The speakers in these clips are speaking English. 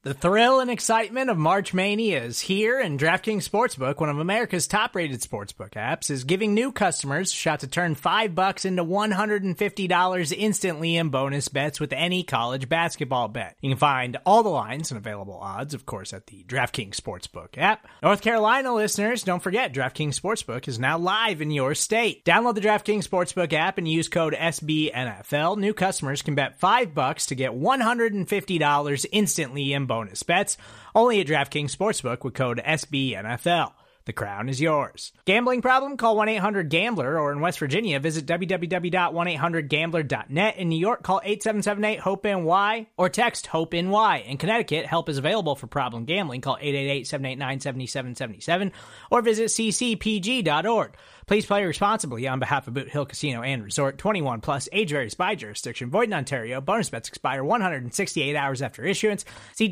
The thrill and excitement of March Mania is here, and DraftKings Sportsbook, one of America's top-rated sportsbook apps, is giving new customers a shot to turn $5 into $150 instantly in bonus bets with any college basketball bet. You can find all the lines and available odds, of course, at the DraftKings Sportsbook app. North Carolina listeners, don't forget, DraftKings Sportsbook is now live in your state. Download the DraftKings Sportsbook app and use code SBNFL. New customers can bet $5 to get $150 instantly in bonus bets, only at DraftKings Sportsbook with code SBNFL. The crown is yours. Gambling problem? Call 1-800-GAMBLER, or in West Virginia, visit www.1800gambler.net. In New York, call 8778-HOPE-NY or text HOPE-NY. In Connecticut, help is available for problem gambling. Call 888-789-7777 or visit ccpg.org. Please play responsibly on behalf of Boot Hill Casino and Resort. 21 plus, age varies by jurisdiction. Void in Ontario. Bonus bets expire 168 hours after issuance. See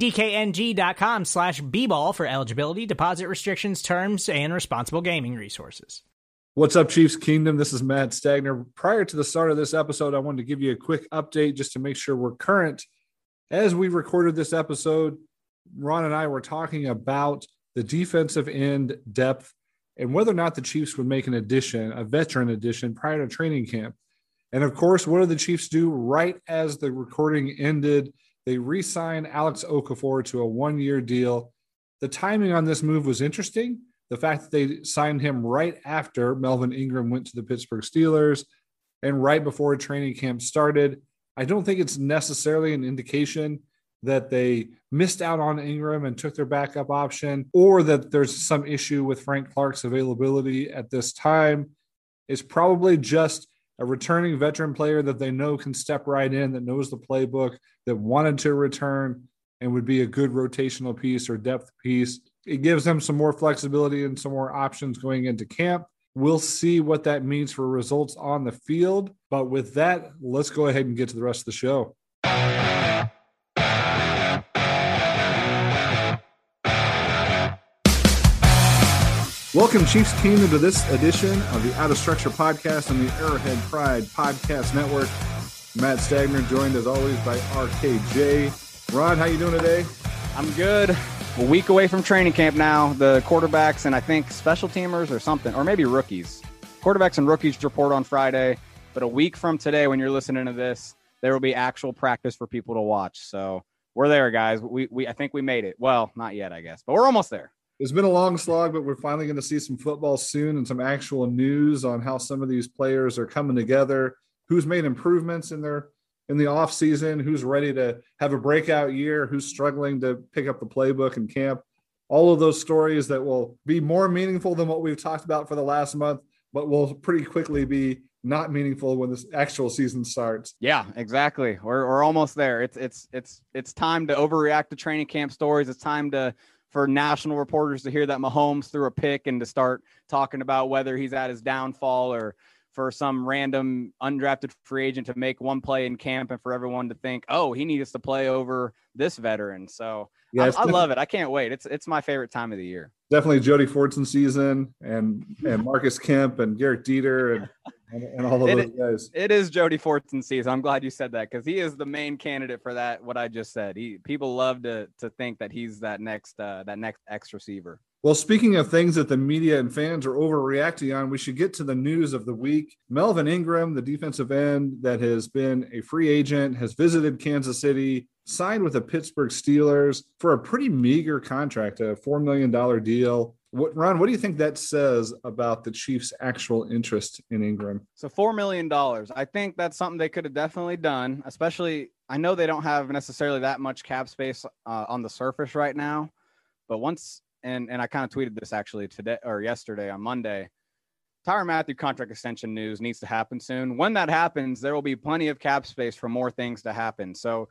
dkng.com/bball for eligibility, deposit restrictions, terms, and responsible gaming resources. What's up, Chiefs Kingdom? This is Matt Stagner. Prior to the start of this episode, I wanted to give you a quick update just to make sure we're current. As we recorded this episode, Ron and I were talking about the defensive end depth and whether or not the Chiefs would make an addition, a veteran addition, prior to training camp. And of course, what did the Chiefs do right as the recording ended? They re-signed Alex Okafor to a one-year deal. The timing on this move was interesting. The fact that they signed him right after Melvin Ingram went to the Pittsburgh Steelers and right before training camp started. I don't think it's necessarily an indication that they missed out on Ingram and took their backup option, or that there's some issue with Frank Clark's availability at this time. It's probably just a returning veteran player that they know can step right in, that knows the playbook, that wanted to return and would be a good rotational piece or depth piece. It gives them some more flexibility and some more options going into camp. We'll see what that means for results on the field. But with that, let's go ahead and get to the rest of the show. Welcome, Chiefs Kingdom, to this edition of the Out of Structure podcast on the Arrowhead Pride Podcast Network. Matt Stagner, joined as always by RKJ. Ron, how you doing today? I'm good. A week away from training camp now. The quarterbacks and I think special teamers or something, or maybe rookies. Quarterbacks and rookies report on Friday, but a week from today when you're listening to this, there will be actual practice for people to watch. So we're there, guys. I think we made it. Well, not yet, I guess, but we're almost there. It's been a long slog, but we're finally going to see some football soon and some actual news on how some of these players are coming together, who's made improvements in the offseason, who's ready to have a breakout year, who's struggling to pick up the playbook in camp. All of those stories that will be more meaningful than what we've talked about for the last month, but will pretty quickly be not meaningful when this actual season starts. Yeah, exactly. We're almost there. It's time to overreact to training camp stories. It's time for national reporters to hear that Mahomes threw a pick and to start talking about whether he's at his downfall, or for some random undrafted free agent to make one play in camp and for everyone to think, oh, he needs to play over this veteran. So yeah, I love it. I can't wait. It's my favorite time of the year. Definitely Jody Fortson season and Marcus Kemp and Garrett Dieter and all of those guys. It is Jody Fortson season. I'm glad you said that, because he is the main candidate for that, what I just said. People love to think that he's that next X receiver. Well, speaking of things that the media and fans are overreacting on, we should get to the news of the week. Melvin Ingram, the defensive end that has been a free agent, has visited Kansas City, signed with the Pittsburgh Steelers for a pretty meager contract, a $4 million deal. Ron, what do you think that says about the Chiefs' actual interest in Ingram? So $4 million. I think that's something they could have definitely done, especially I know they don't have necessarily that much cap space on the surface right now, but once – and I kind of tweeted this actually today or yesterday on Monday, Tyrann Mathieu contract extension news needs to happen soon. When that happens, there will be plenty of cap space for more things to happen. So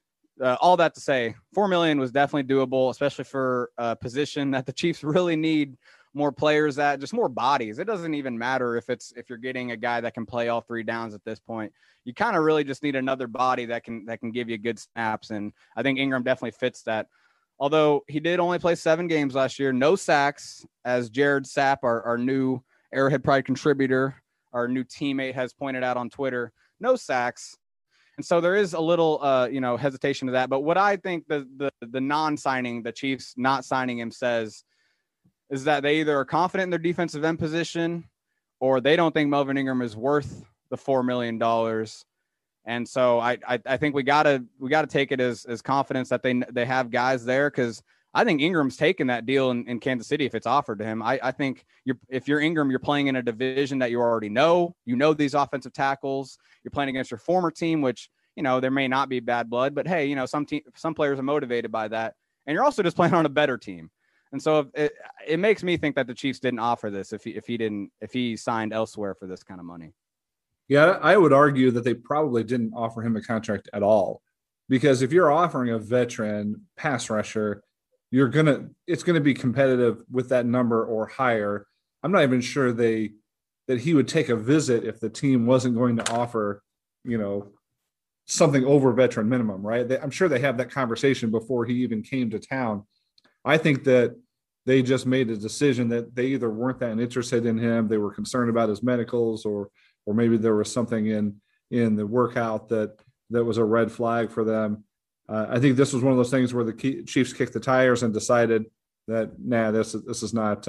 all that to say, $4 million was definitely doable, especially for a position that the Chiefs really need more players at, just more bodies. It doesn't even matter if you're getting a guy that can play all three downs at this point. You kind of really just need another body that can give you good snaps. And I think Ingram definitely fits that. Although he did only play 7 games last year, no sacks, as Jared Sapp, our new Arrowhead Pride contributor, our new teammate, has pointed out on Twitter, no sacks. And so there is a little, hesitation to that. But what I think the non-signing, the Chiefs not signing him says is that they either are confident in their defensive end position or they don't think Melvin Ingram is worth the $4 million. And so I think we gotta take it as confidence that they have guys there, because I think Ingram's taking that deal in Kansas City if it's offered to him. I think if you're Ingram, you're playing in a division that you already know. You know these offensive tackles. You're playing against your former team, which, there may not be bad blood, but hey, some players are motivated by that. And you're also just playing on a better team. And so it makes me think that the Chiefs didn't offer this if he signed elsewhere for this kind of money. Yeah, I would argue that they probably didn't offer him a contract at all, because if you're offering a veteran pass rusher, it's gonna be competitive with that number or higher. I'm not even sure that he would take a visit if the team wasn't going to offer, something over veteran minimum, right? I'm sure they have that conversation before he even came to town. I think that they just made a decision that they either weren't that interested in him, they were concerned about his medicals, or maybe there was something in the workout that was a red flag for them. I think this was one of those things where the Chiefs kicked the tires and decided that, this is not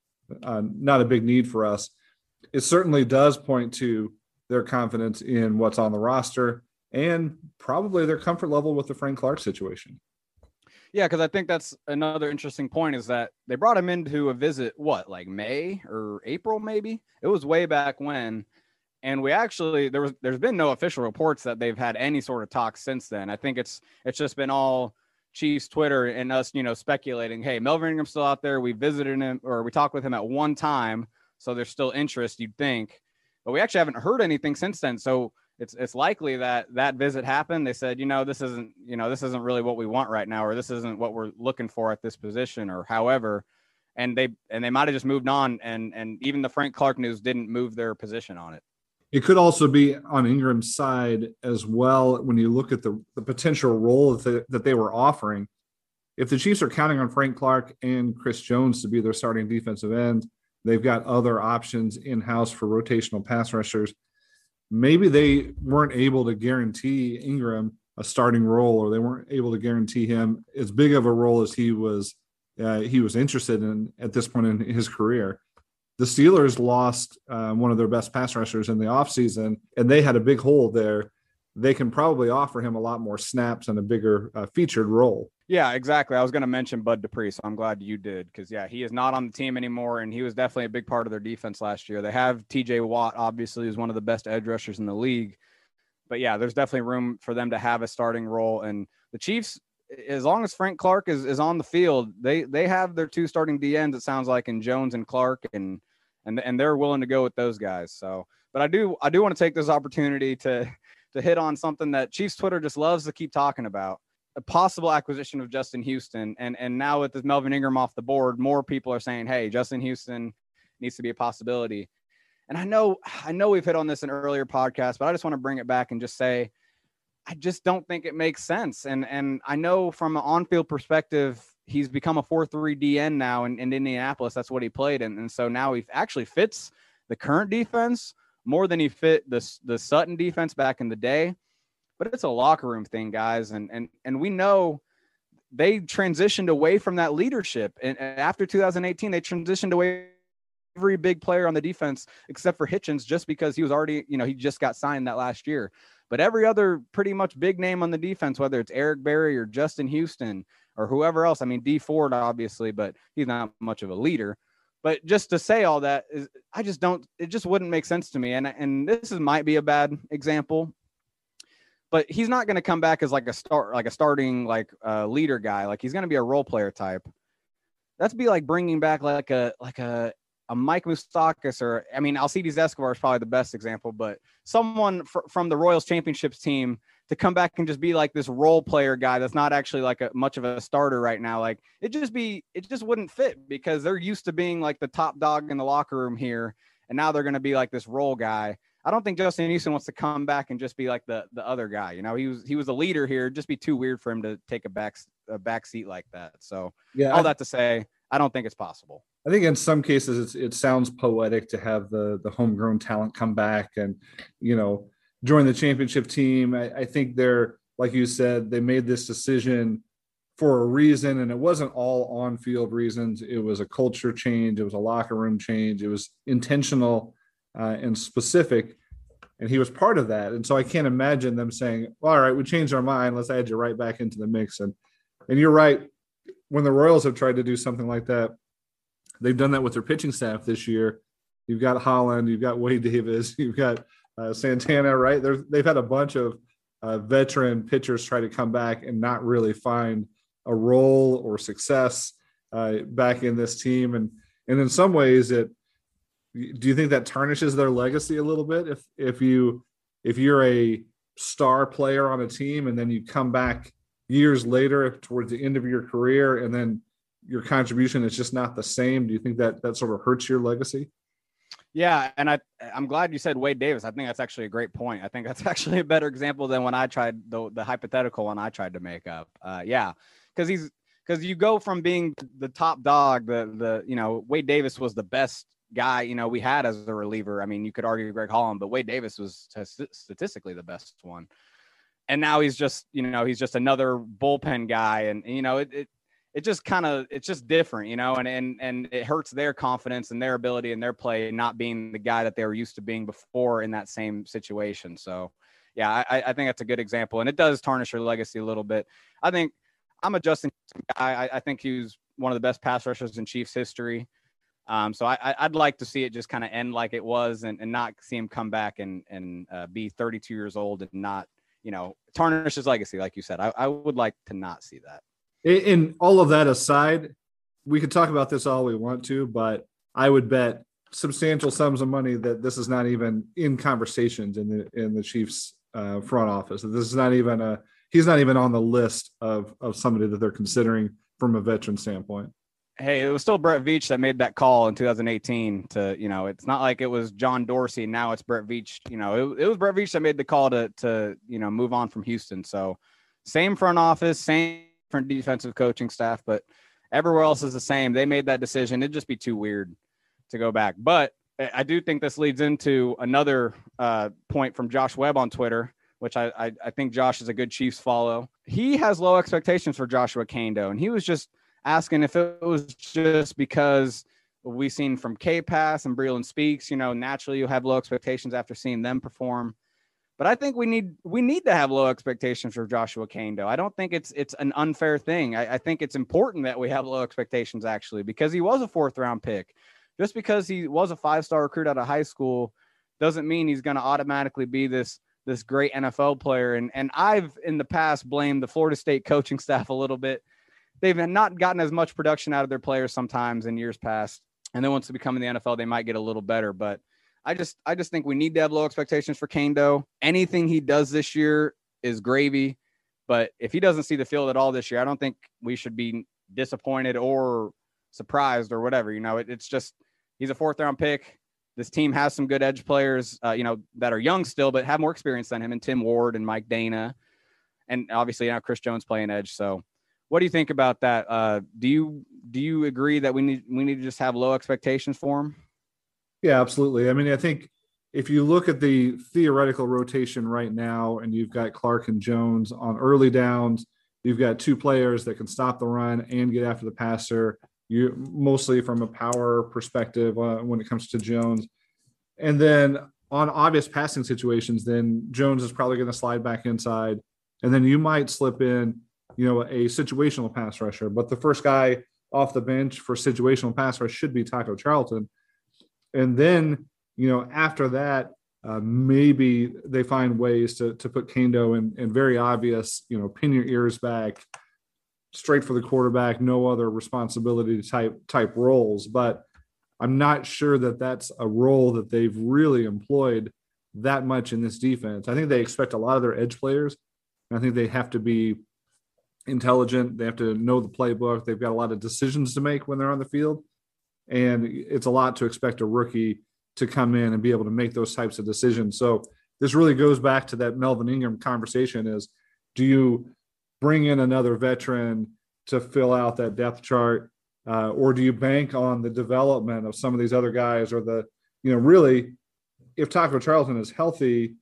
a big need for us. It certainly does point to their confidence in what's on the roster and probably their comfort level with the Frank Clark situation. Yeah, because I think that's another interesting point, is that they brought him into a visit, like May or April, maybe? It was way back when. And we actually, there's been no official reports that they've had any sort of talk since then. I think it's just been all Chiefs Twitter and us, speculating, hey, Melvin Ingram's still out there. We visited him, or we talked with him at one time. So there's still interest, you'd think. But we actually haven't heard anything since then. So it's likely that visit happened. They said, this isn't really what we want right now, or this isn't what we're looking for at this position, or however. And they might have just moved on. And even the Frank Clark news didn't move their position on it. It could also be on Ingram's side as well. When you look at the potential role that they were offering, if the Chiefs are counting on Frank Clark and Chris Jones to be their starting defensive end, they've got other options in-house for rotational pass rushers. Maybe they weren't able to guarantee Ingram a starting role, or they weren't able to guarantee him as big of a role as he was interested in at this point in his career. The Steelers lost one of their best pass rushers in the offseason, and they had a big hole there. They can probably offer him a lot more snaps and a bigger featured role. Yeah, exactly. I was going to mention Bud Dupree, so I'm glad you did, because, he is not on the team anymore, and he was definitely a big part of their defense last year. They have T.J. Watt, obviously, who's one of the best edge rushers in the league. But, there's definitely room for them to have a starting role. And the Chiefs, as long as Frank Clark is on the field, they have their two starting DNs, it sounds like, in Jones and Clark, and they're willing to go with those guys. So, but I do want to take this opportunity to hit on something that Chiefs Twitter just loves to keep talking about: a possible acquisition of Justin Houston. And now with this Melvin Ingram off the board, more people are saying, hey, Justin Houston needs to be a possibility. And I know we've hit on this in earlier podcasts, but I just want to bring it back and just say, I just don't think it makes sense. And I know from an on-field perspective, he's become a 4-3 DN now in Indianapolis. That's what he played in. And so now he actually fits the current defense more than he fit the Sutton defense back in the day. But it's a locker room thing, guys. And we know they transitioned away from that leadership. And after 2018, they transitioned away every big player on the defense except for Hitchens, just because he was already, he just got signed that last year. But every other pretty much big name on the defense, whether it's Eric Berry or Justin Houston or whoever else, Dee Ford, obviously, but he's not much of a leader. But just to say all that is, it just wouldn't make sense to me. And might be a bad example, but he's not going to come back as a starting leader guy. Like, he's going to be a role player type. That's be like bringing back like a Mike Moustakas, or Alcides Escobar is probably the best example, but someone from the Royals championships team to come back and just be like this role player guy that's not actually like much of a starter right now. Like, it just wouldn't fit, because they're used to being like the top dog in the locker room here, and now they're going to be like this role guy. I don't think Justin Houston wants to come back and just be like the other guy. He was a leader here. It'd just be too weird for him to take a back seat like that. So that to say, I don't think it's possible. I think in some cases it sounds poetic to have the homegrown talent come back and, join the championship team. I think they're, like you said, they made this decision for a reason, and it wasn't all on-field reasons. It was a culture change. It was a locker room change. It was intentional and specific, and he was part of that. And so I can't imagine them saying, well, all right, we changed our mind. Let's add you right back into the mix. And you're right. When the Royals have tried to do something like that, they've done that with their pitching staff this year. You've got Holland, you've got Wade Davis, you've got Santana, right? They've had a bunch of veteran pitchers try to come back and not really find a role or success back in this team. And in some ways, do you think that tarnishes their legacy a little bit? If you're a star player on a team and then you come back years later towards the end of your career and then your contribution is just not the same, do you think that sort of hurts your legacy? Yeah, and I'm glad you said Wade Davis. I think that's actually a great point. I think that's actually a better example than when I tried the hypothetical one I tried to make up. Yeah, because you go from being the top dog, Wade Davis was the best guy we had as a reliever. I mean, you could argue Greg Holland, but Wade Davis was statistically the best one. And now he's just another bullpen guy, and it's just different, and it hurts their confidence and their ability and their play not being the guy that they were used to being before in that same situation. So, yeah, I think that's a good example, and it does tarnish your legacy a little bit. I think I'm a Justin guy. I think he was one of the best pass rushers in Chiefs history. So I'd like to see it just kind of end like it was and not see him come back and be 32 years old and not, tarnish his legacy. Like you said, I would like to not see that. In all of that aside, we could talk about this all we want to, but I would bet substantial sums of money that this is not even in conversations in the Chiefs front office. This is not even he's not even on the list of somebody that they're considering from a veteran standpoint. Hey, it was still Brett Veach that made that call in 2018 to, it's not like it was John Dorsey. Now it's Brett Veach. It was Brett Veach that made the call to move on from Houston. So same front office, same different defensive coaching staff, but everywhere else is the same. They made that decision. It'd just be too weird to go back. But I do think this leads into another point from Josh Webb on Twitter, which I think Josh is a good Chiefs follow. He has low expectations for Joshua Kaindoh, and he was just asking if it was just because we've seen from K-Pass and Breland Speaks, naturally you have low expectations after seeing them perform. But I think we need to have low expectations for Joshua Kaindoh. I don't think it's an unfair thing. I think it's important that we have low expectations, actually, because he was a 4th-round pick. Just because he was a 5-star recruit out of high school doesn't mean he's going to automatically be this great NFL player. And I've in the past blamed the Florida State coaching staff a little bit. They've not gotten as much production out of their players sometimes in years past. And then once they become in the NFL, they might get a little better. But I just think we need to have low expectations for Kaindoh. Anything he does this year is gravy. But if he doesn't see the field at all this year, I don't think we should be disappointed or surprised or whatever. It's just he's a 4th-round pick. This team has some good edge players, that are young still, but have more experience than him, and Tim Ward and Mike Dana. And obviously now Chris Jones playing edge. So what do you think about that? Do you agree that we need to just have low expectations for him? Yeah, absolutely. I mean, I think if you look at the theoretical rotation right now, and you've got Clark and Jones on early downs, you've got 2 players that can stop the run and get after the passer. You mostly from a power perspective when it comes to Jones. And then on obvious passing situations, then Jones is probably going to slide back inside. And then you might slip in, a situational pass rusher. But the first guy off the bench for situational pass rush should be Taco Charlton. And then, after that, maybe they find ways to put Kaindoh in very obvious, pin your ears back, straight for the quarterback, no other responsibility type roles. But I'm not sure that that's a role that they've really employed that much in this defense. I think they expect a lot of their edge players. And I think they have to be intelligent. They have to know the playbook. They've got a lot of decisions to make when they're on the field. And it's a lot to expect a rookie to come in and be able to make those types of decisions. So this really goes back to that Melvin Ingram conversation is, do you bring in another veteran to fill out that depth chart? Or do you bank on the development of some of these other guys, or really, if Taco Charlton is healthy,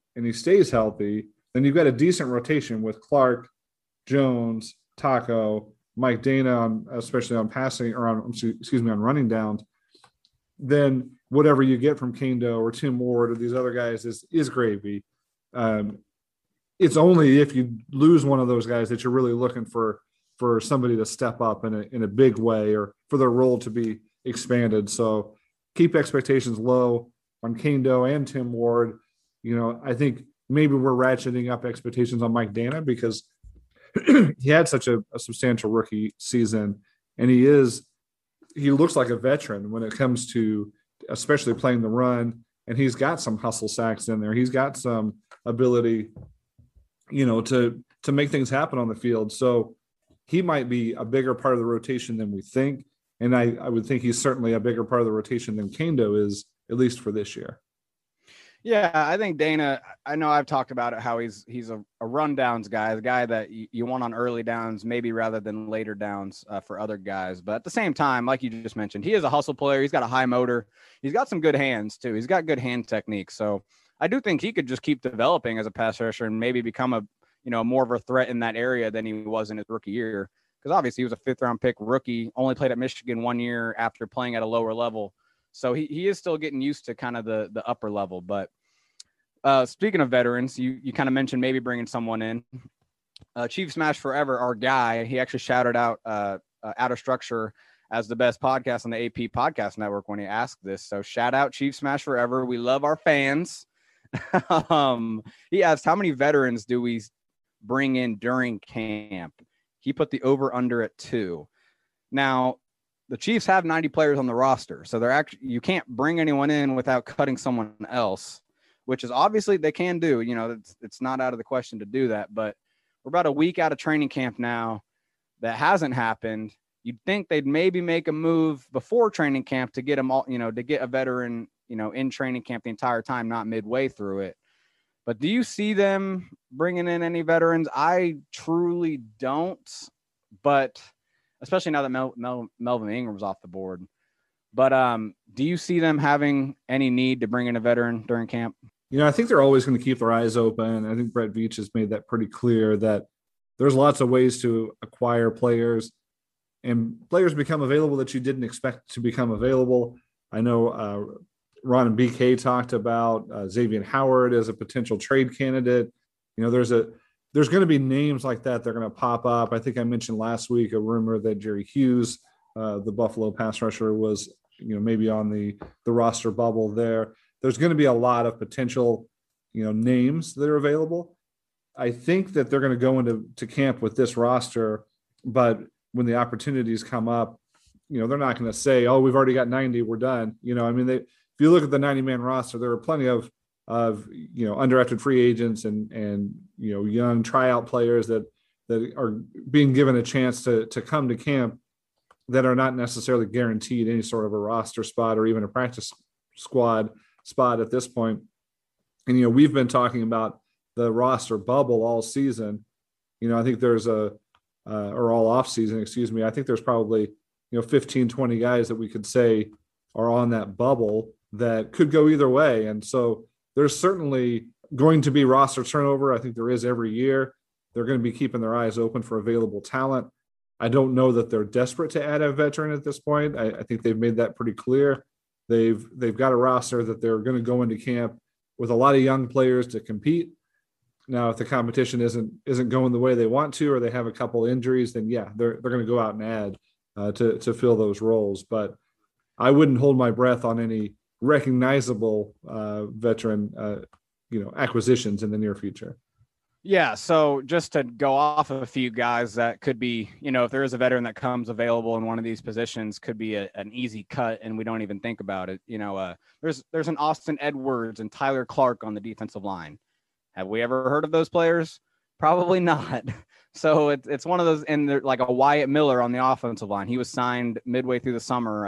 and he stays healthy, then you've got a decent rotation with Clark, Jones, Taco, Mike Dana, especially on passing or on running downs. Then whatever you get from Kendo or Tim Ward or these other guys is gravy. It's only if you lose one of those guys that you're really looking for somebody to step up in a big way or for their role to be expanded. So keep expectations low on Kendo and Tim Ward. I think maybe we're ratcheting up expectations on Mike Dana because he had such a substantial rookie season, and he looks like a veteran when it comes to especially playing the run, and he's got some hustle sacks in there. He's got some ability, to make things happen on the field. So he might be a bigger part of the rotation than we think. And I would think he's certainly a bigger part of the rotation than Kendo is, at least for this year. Yeah, I think Dana, I know I've talked about it, how he's a rundowns guy, the guy that you want on early downs, maybe rather than later downs for other guys. But at the same time, like you just mentioned, he is a hustle player. He's got a high motor. He's got some good hands too. He's got good hand technique. So I do think he could just keep developing as a pass rusher and maybe become a more of a threat in that area than he was in his rookie year. Because obviously he was a 5th-round pick rookie, only played at Michigan 1 year after playing at a lower level. So he is still getting used to kind of the upper level. But speaking of veterans, you kind of mentioned maybe bringing someone in. Chief Smash Forever, our guy, he actually shouted out Out of Structure as the best podcast on the AP Podcast Network when he asked this. So shout out Chief Smash Forever. We love our fans. He asked, how many veterans do we bring in during camp? He put the over-under at 2. Now, the Chiefs have 90 players on the roster, so you can't bring anyone in without cutting someone else, which is obviously they can do. It's not out of the question to do that, but we're about a week out of training camp now. That hasn't happened. You'd think they'd maybe make a move before training camp to get them all, to get a veteran, in training camp the entire time, not midway through it. But do you see them bringing in any veterans? I truly don't, but especially now that Melvin Ingram's off the board. But do you see them having any need to bring in a veteran during camp? I think they're always going to keep their eyes open. I think Brett Veach has made that pretty clear that there's lots of ways to acquire players, and players become available that you didn't expect to become available. I know Ron and BK talked about Xavier Howard as a potential trade candidate. There's going to be names like that. They're going to pop up. I think I mentioned last week a rumor that Jerry Hughes, the Buffalo pass rusher, was maybe on the roster bubble there. There's going to be a lot of potential names that are available. I think that they're going to go into camp with this roster, but when the opportunities come up, they're not going to say, "Oh, we've already got 90, we're done." If you look at the 90-man roster, there are plenty of undrafted free agents and young tryout players that are being given a chance to come to camp that are not necessarily guaranteed any sort of a roster spot or even a practice squad spot at this point. And we've been talking about the roster bubble all season. I think there's or all off season, excuse me. I think there's probably 15, 20 guys that we could say are on that bubble that could go either way. And so there's certainly going to be roster turnover. I think there is every year. They're going to be keeping their eyes open for available talent. I don't know that they're desperate to add a veteran at this point. I think they've made that pretty clear. They've got a roster that they're going to go into camp with a lot of young players to compete. Now, if the competition isn't going the way they want to, or they have a couple injuries, then yeah, they're going to go out and add to fill those roles. But I wouldn't hold my breath on any recognizable veteran acquisitions in the near future. Yeah, so just to go off of a few guys that could be, if there is a veteran that comes available in one of these positions, could be an easy cut and we don't even think about it. There's an Austin Edwards and Tyler Clark on the defensive line. Have we ever heard of those players? Probably not. So it's one of those, and they're like a Wyatt Miller on the offensive line. He was signed midway through the summer.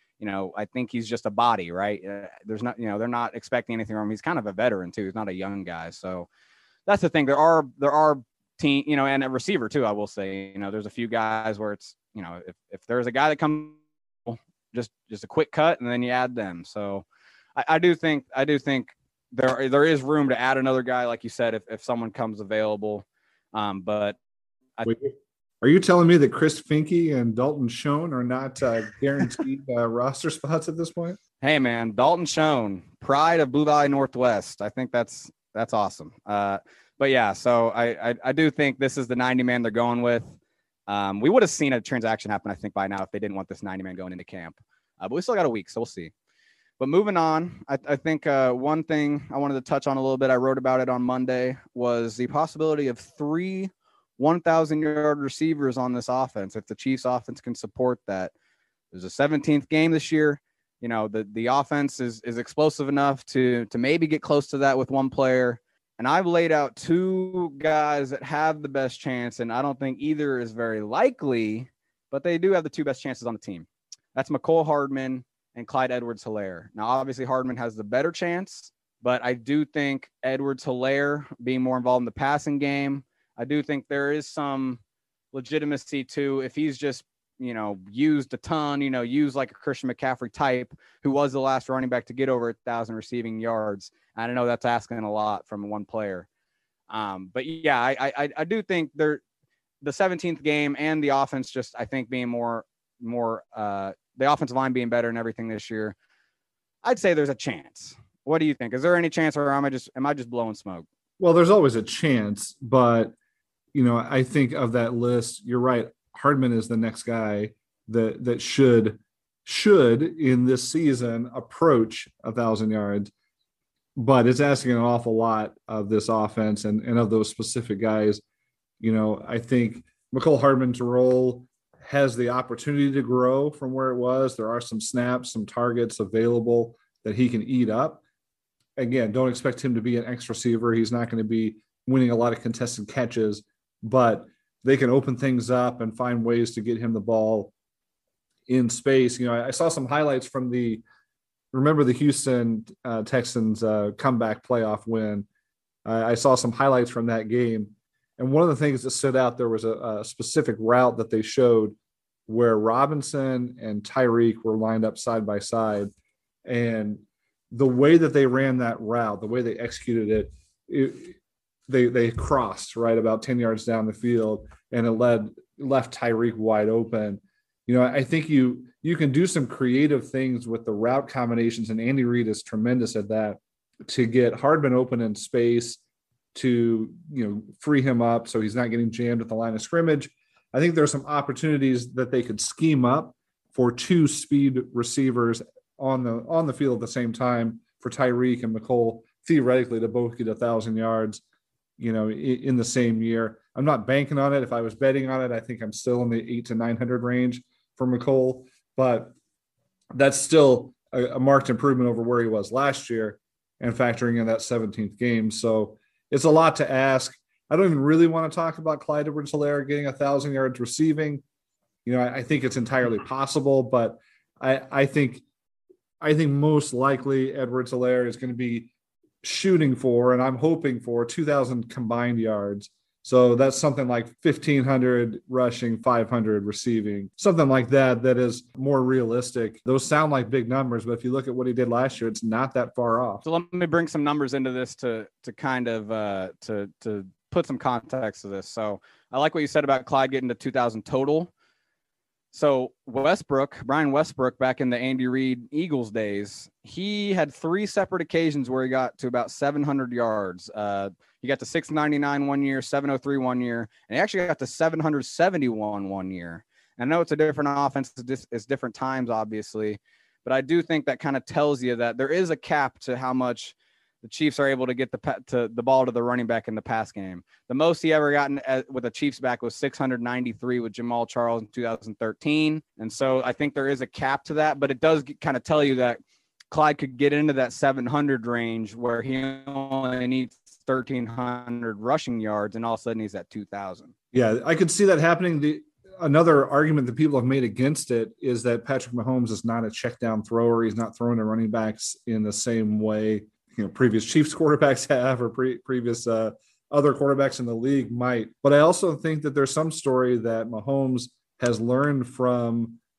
I think he's just a body, right? There's not, they're not expecting anything from him. He's kind of a veteran too. He's not a young guy. So that's the thing. There are team, and a receiver too. I will say, there's a few guys where it's, if there's a guy that comes, just a quick cut and then you add them. So I do think there is room to add another guy, like you said, if someone comes available. But Wait, are you telling me that Chris Finke and Dalton Schoen are not guaranteed roster spots at this point? Hey, man, Dalton Schoen, pride of Blue Valley Northwest. I think that's awesome. But yeah, so I do think this is the 90-man they're going with. We would have seen a transaction happen, I think, by now if they didn't want this 90-man going into camp. But we still got a week, so we'll see. But moving on, I think one thing I wanted to touch on a little bit, I wrote about it on Monday, was the possibility of 3 1,000-yard receivers on this offense. If the Chiefs offense can support that. There's a 17th game this year. You know, the offense is explosive enough to maybe get close to that with one player. And I've laid out 2 guys that have the best chance, and I don't think either is very likely, but they do have the 2 best chances on the team. That's Mecole Hardman and Clyde Edwards-Helaire. Now, obviously, Hardman has the better chance, but I do think Edwards-Helaire being more involved in the passing game, I do think there is some legitimacy to if he's just, used a ton, used like a Christian McCaffrey type, who was the last running back to get over 1,000 receiving yards. I don't know, that's asking a lot from one player. But yeah, I do think the 17th game and the offense just, I think, being more the offensive line being better and everything this year, I'd say there's a chance. What do you think? Is there any chance, or am I just blowing smoke? Well, there's always a chance, but I think of that list, you're right. Hardman is the next guy that should in this season approach 1,000 yards, but it's asking an awful lot of this offense and of those specific guys. I think Mecole Hardman's role has the opportunity to grow from where it was. There are some snaps, some targets available that he can eat up. Again, don't expect him to be an X receiver. He's not going to be winning a lot of contested catches, but they can open things up and find ways to get him the ball in space. I saw some highlights from remember the Houston Texans comeback playoff win. I saw some highlights from that game. And one of the things that stood out, there was a specific route that they showed where Robinson and Tyreek were lined up side by side. And the way that they ran that route, the way they executed it, they crossed right about 10 yards down the field, and it left Tyreek wide open. I think you can do some creative things with the route combinations, and Andy Reid is tremendous at that, to get Hardman open in space, to free him up so he's not getting jammed at the line of scrimmage. I think there's some opportunities that they could scheme up for 2 speed receivers on the field at the same time for Tyreek and Mecole, theoretically, to both get 1,000 yards, in the same year. I'm not banking on it. If I was betting on it, I think I'm still in the 800 to 900 range for Mecole, but that's still a marked improvement over where he was last year and factoring in that 17th game. So it's a lot to ask. I don't even really want to talk about Clyde Edwards-Helaire getting 1,000 yards receiving. I think it's entirely possible, but I think most likely Edwards-Helaire is going to be shooting for, and I'm hoping for, 2,000 combined yards. So that's something like 1,500 rushing, 500 receiving, something like that is more realistic. Those sound like big numbers, but if you look at what he did last year, it's not that far off. So let me bring some numbers into this to kind of to put some context to this. So I like what you said about Clyde getting to 2,000 total. So Brian Westbrook, back in the Andy Reid Eagles days, he had 3 separate occasions where he got to about 700 yards. He got to 699 one year, 703 one year, and he actually got to 771 one year. And I know it's a different offense, it's different times, obviously, but I do think that kind of tells you that there is a cap to how much the Chiefs are able to get the ball to the running back in the pass game. The most he ever gotten with a Chiefs back was 693 with Jamal Charles in 2013. And so I think there is a cap to that, but it does kind of tell you that Clyde could get into that 700 range where he only needs 1,300 rushing yards, and all of a sudden he's at 2,000. Yeah, I could see that happening. Another argument that people have made against it is that Patrick Mahomes is not a check down thrower. He's not throwing to running backs in the same way previous Chiefs quarterbacks have, or previous other quarterbacks in the league might. But I also think that there's some story that Mahomes has learned from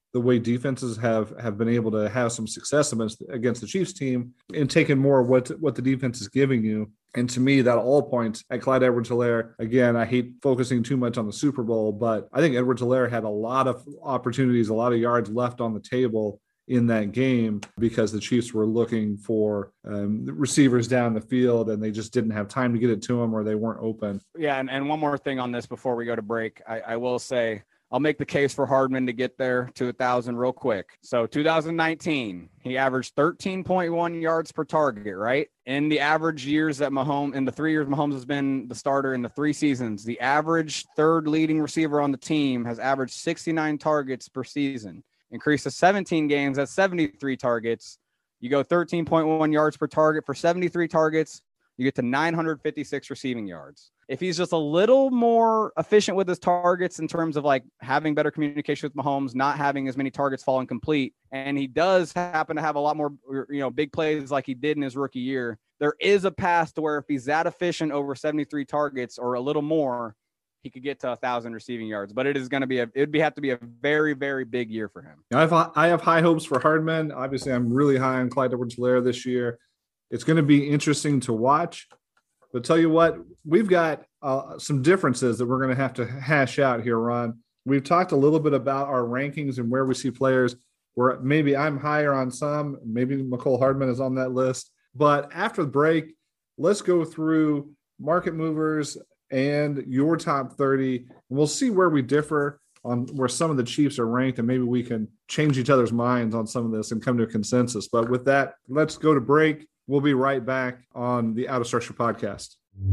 the way defenses have been able to have some success against the Chiefs team and taking more of what the defense is giving you. And to me, that all points at Clyde Edwards-Helaire. Again, I hate focusing too much on the Super Bowl, but I think Edwards-Helaire had a lot of opportunities, a lot of yards left on the table in that game because the Chiefs were looking for receivers down the field and they just didn't have time to get it to them or they weren't open. Yeah, and one more thing on this before we go to break. I will say I'll make the case for Hardman to get there to 1,000 real quick. So 2019, he averaged 13.1 yards per target, right? In the average years that in the 3 years Mahomes has been the starter in the 3 seasons, the average third leading receiver on the team has averaged 69 targets per season. Increase to 17 games, that's 73 targets. You go 13.1 yards per target for 73 targets, you get to 956 receiving yards. If he's just a little more efficient with his targets in terms of like having better communication with Mahomes, not having as many targets fall incomplete, and he does happen to have a lot more, big plays like he did in his rookie year, there is a path to where if he's that efficient over 73 targets or a little more, he could get to 1,000 receiving yards, but it'd have to be a very, very big year for him. I have high hopes for Hardman. Obviously, I'm really high on Clyde Edwards-Helaire this year. It's going to be interesting to watch, but tell you what, we've got some differences that we're going to have to hash out here, Ron. We've talked a little bit about our rankings and where we see players where maybe I'm higher on some, maybe Mecole Hardman is on that list, but after the break, let's go through market movers and your top 30. We'll see where we differ on where some of the Chiefs are ranked, and maybe we can change each other's minds on some of this and come to a consensus. But with that, let's go to break. We'll be right back on the Out of Structure podcast.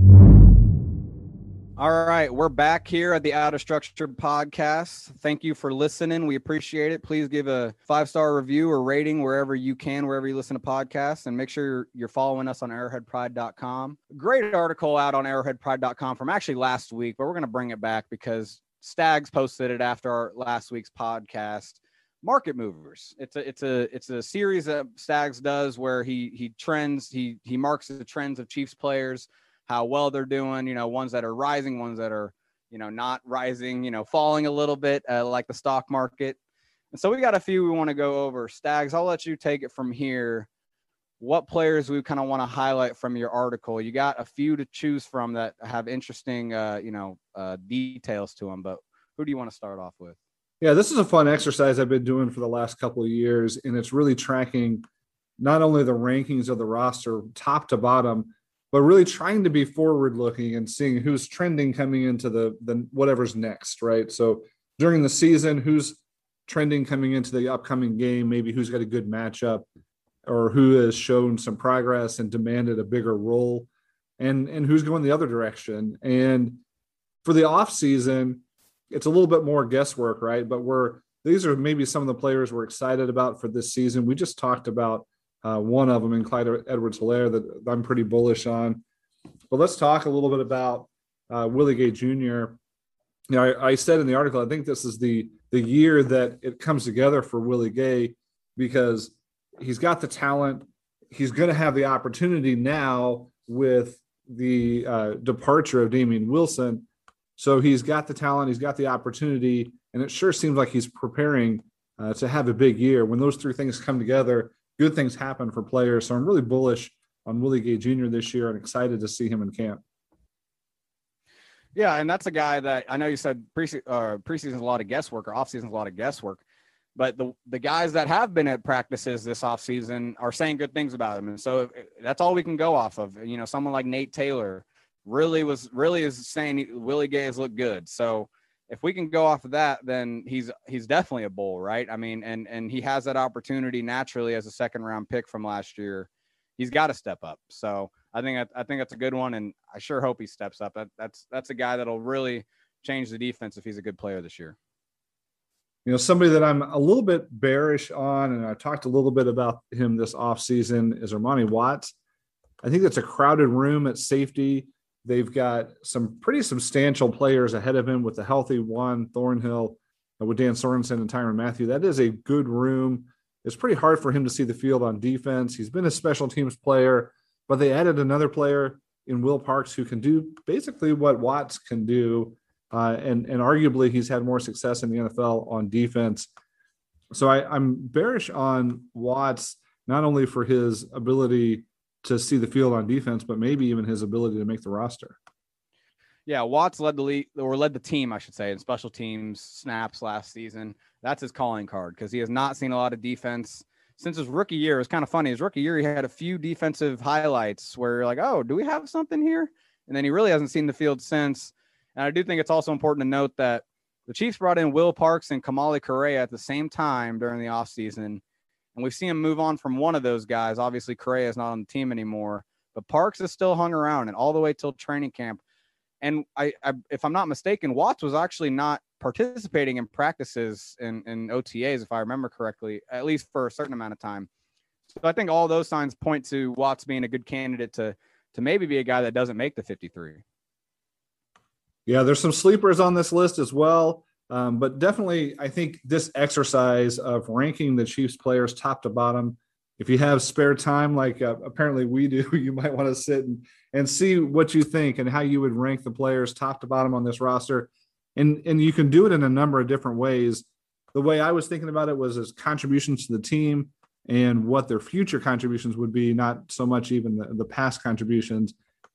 All right, we're back here at the Out of Structure podcast. Thank you for listening. We appreciate it. Please give a 5-star review or rating wherever you can, wherever you listen to podcasts, and make sure you're following us on arrowheadpride.com. Great article out on arrowheadpride.com from actually last week, but we're going to bring it back because Stags posted it after our last week's podcast. Market movers. It's a series that Stags does where he marks the trends of Chiefs players, how well they're doing, ones that are rising, ones that are, not rising, falling a little bit, like the stock market. And so we got a few we want to go over. Stags, I'll let you take it from here. What players we kind of want to highlight from your article? You got a few to choose from that have interesting, details to them, but who do you want to start off with? Yeah, this is a fun exercise I've been doing for the last couple of years, and it's really tracking not only the rankings of the roster top to bottom, but really trying to be forward-looking and seeing who's trending coming into the whatever's next, right? So during the season, who's trending coming into the upcoming game, maybe who's got a good matchup or who has shown some progress and demanded a bigger role, and who's going the other direction. And for the offseason, it's a little bit more guesswork, right? But these are maybe some of the players we're excited about for this season. We just talked about one of them in Clyde Edwards-Helaire that I'm pretty bullish on. But let's talk a little bit about Willie Gay Jr. I said in the article, I think this is the year that it comes together for Willie Gay because he's got the talent. He's going to have the opportunity now with the departure of Damian Wilson. So he's got the talent, he's got the opportunity, and it sure seems like he's preparing to have a big year. When those three things come together, good things happen for players. So I'm really bullish on Willie Gay Jr. this year and excited to see him in camp. Yeah, and that's a guy that I know you said preseason's a lot of guesswork or offseason's a lot of guesswork, but the guys that have been at practices this offseason are saying good things about him. And so that's all we can go off of. Someone like Nate Taylor really is saying Willie Gay has looked good. So if we can go off of that, then he's definitely a bull, right? I mean, and he has that opportunity naturally as a 2nd-round pick from last year. He's got to step up. So I think that's a good one, and I sure hope he steps up. That's a guy that'll really change the defense if he's a good player this year. Somebody that I'm a little bit bearish on, and I talked a little bit about him this offseason, is Armani Watts. I think that's a crowded room at safety. They've got some pretty substantial players ahead of him with the healthy Juan Thornhill, with Dan Sorensen and Tyrann Mathieu. That is a good room. It's pretty hard for him to see the field on defense. He's been a special teams player, but they added another player in Will Parks who can do basically what Watts can do. And arguably he's had more success in the NFL on defense. So I'm bearish on Watts, not only for his ability to see the field on defense, but maybe even his ability to make the roster. Yeah, Watts led the league, or led the team, I should say, in special teams snaps last season. That's his calling card because he has not seen a lot of defense since his rookie year. It was kind of funny. His rookie year, he had a few defensive highlights where you're like, oh, do we have something here? And then he really hasn't seen the field since. And I do think it's also important to note that the Chiefs brought in Will Parks and Kamali Correa at the same time during the offseason. And we've seen him move on from one of those guys. Obviously, Correa is not on the team anymore, but Parks is still hung around and all the way till training camp. And I if I'm not mistaken, Watts was actually not participating in practices in OTAs, if I remember correctly, at least for a certain amount of time. So I think all those signs point to Watts being a good candidate to maybe be a guy that doesn't make the 53. Yeah, there's some sleepers on this list as well. But definitely, I think this exercise of ranking the Chiefs players top to bottom, if you have spare time, like apparently we do, you might want to sit and see what you think and how you would rank the players top to bottom on this roster. And you can do it in a number of different ways. The way I was thinking about it was as contributions to the team and what their future contributions would be, not so much even the past contributions.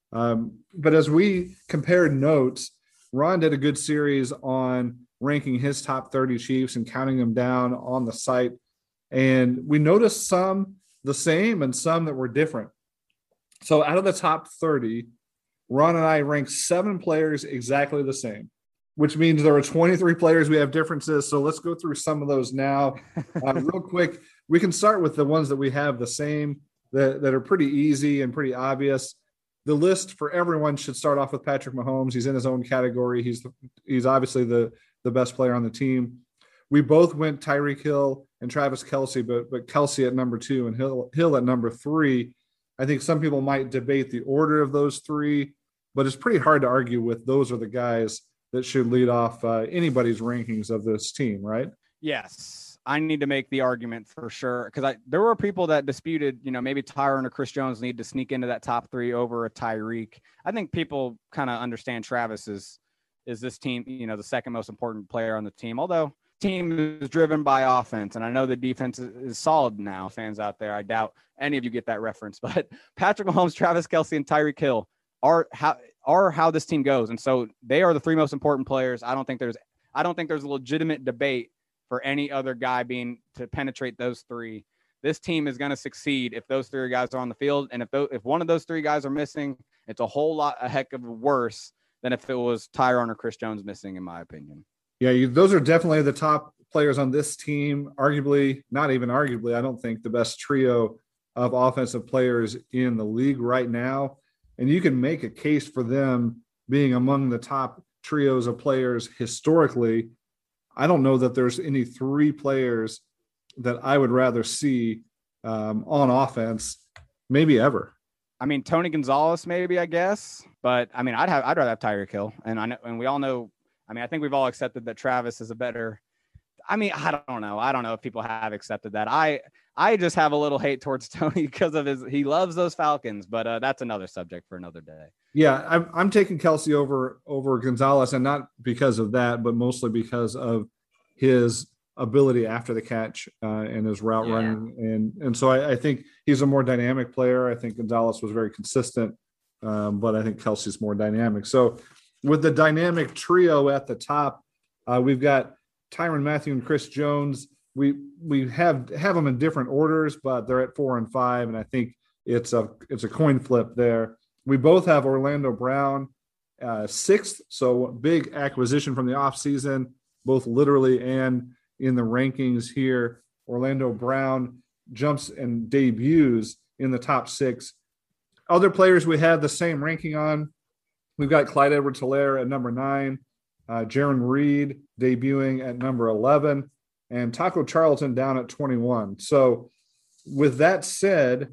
But as we compared notes, Ron did a good series on ranking his top 30 Chiefs and counting them down on the site. And we noticed some the same and some that were different. So out of the top 30, Ron and I ranked 7 players exactly the same, which means there are 23 players we have differences. So let's go through some of those now. Real quick, we can start with the ones that we have the same, that are pretty easy and pretty obvious. The list for everyone should start off with Patrick Mahomes. He's in his own category. He's obviously the best player on the team. We both went Tyreek Hill and Travis Kelce, but Kelce at number 2 and Hill at number 3. I think some people might debate the order of those 3, but it's pretty hard to argue with those are the guys that should lead off anybody's rankings of this team, right? Yes, I need to make the argument for sure because there were people that disputed, maybe Tyron or Chris Jones need to sneak into that top 3 over a Tyreek. I think people kind of understand Travis is this team, the second most important player on the team, although team is driven by offense. And I know the defense is solid now, fans out there. I doubt any of you get that reference, but Patrick Mahomes, Travis Kelce, and Tyreek Hill are how this team goes. And so they are the 3 most important players. I don't think there's a legitimate debate for any other guy being to penetrate those 3. This team is going to succeed if those 3 guys are on the field. And if one of those 3 guys are missing, it's a heck of worse than if it was Tyron or Chris Jones missing, in my opinion. Yeah, those are definitely the top players on this team. Arguably, not even arguably, I don't think the best trio of offensive players in the league right now. And you can make a case for them being among the top trios of players historically. I don't know that there's any 3 players that I would rather see on offense, maybe ever. I mean, Tony Gonzalez, maybe, I guess. But I mean, I'd rather have Tyreek Hill. And we all know, I think we've all accepted that Travis is a better. I don't know. I don't know if people have accepted that. I just have a little hate towards Tony because of he loves those Falcons, but that's another subject for another day. Yeah, I'm taking Kelce over Gonzalez, and not because of that, but mostly because of his ability after the catch and his route running. And so I think he's a more dynamic player. I think Gonzalez was very consistent, but I think Kelce's more dynamic. So with the dynamic trio at the top, we've got Tyrann Mathieu and Chris Jones. We have them in different orders, but they're at 4 and 5, and I think it's a coin flip there. We both have Orlando Brown 6th, so big acquisition from the offseason, both literally and in the rankings here. Orlando Brown jumps and debuts in the top 6. Other players we have the same ranking on. We've got Clyde Edwards-Helaire at number 9, Jarran Reed debuting at number 11, and Taco Charlton down at 21. So with that said,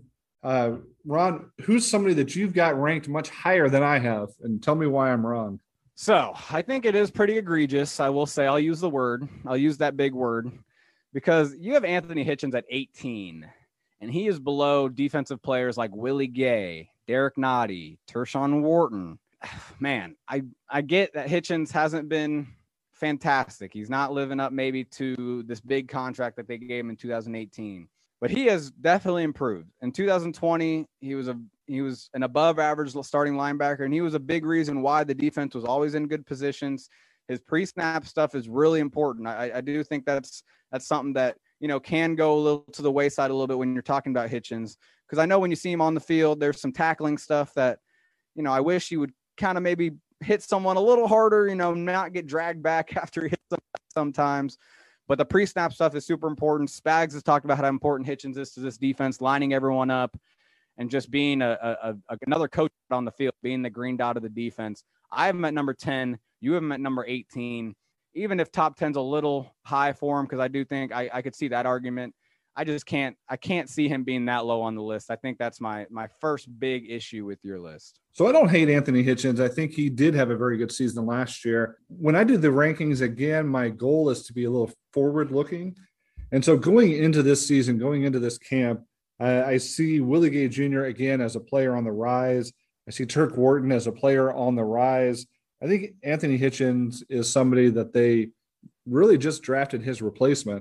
Ron, who's somebody that you've got ranked much higher than I have? And tell me why I'm wrong. So I think it is pretty egregious. I will say, I'll use that big word, because you have Anthony Hitchens at 18, and he is below defensive players like Willie Gay, Derek Nottie, Tershawn Wharton. Man, I get that Hitchens hasn't been fantastic. He's not living up maybe to this big contract that they gave him in 2018, but he has definitely improved. In 2020, he was an above average starting linebacker, and he was a big reason why the defense was always in good positions. His pre-snap stuff is really important. I do think that's something that, can go a little to the wayside a little bit when you're talking about Hitchens, because I know when you see him on the field, there's some tackling stuff that, I wish he would kind of maybe hit someone a little harder, not get dragged back after he hits them sometimes. But the pre-snap stuff is super important. Spags has talked about how important Hitchens is to this defense, lining everyone up and just being another coach on the field, being the green dot of the defense. I have him at number 10. You have him at number 18. Even if top 10's a little high for him, because I do think I could see that argument. I can't see him being that low on the list. I think that's my first big issue with your list. So I don't hate Anthony Hitchens. I think he did have a very good season last year. When I do the rankings again, my goal is to be a little forward looking. And so going into this season, going into this camp, I see Willie Gay Jr. again as a player on the rise. I see Turk Wharton as a player on the rise. I think Anthony Hitchens is somebody that they really just drafted his replacement.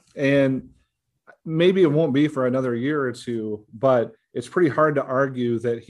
And maybe it won't be for another year or two, but it's pretty hard to argue that